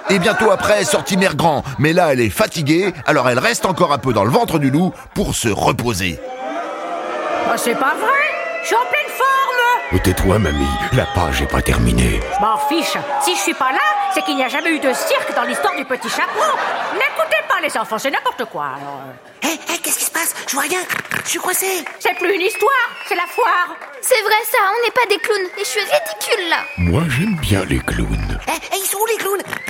Et bientôt après, sortit Mère Grand. Mais là, elle est fatiguée, alors elle reste encore un peu dans le ventre du loup pour se reposer. Oh, c'est pas vrai, je suis en pleine forme. Tais-toi, mamie, la page est pas terminée. Je m'en fiche, si je suis pas là, c'est qu'il n'y a jamais eu de cirque dans l'histoire du petit chapeau. N'écoutez pas les enfants, c'est n'importe quoi. Alors... Hé, qu'est-ce qui se passe? Je vois rien, je suis coincé. C'est plus une histoire, c'est la foire. C'est vrai ça, on n'est pas des clowns et je suis ridicule là. Moi, j'aime bien les clowns. Hé, ils sont où les clowns?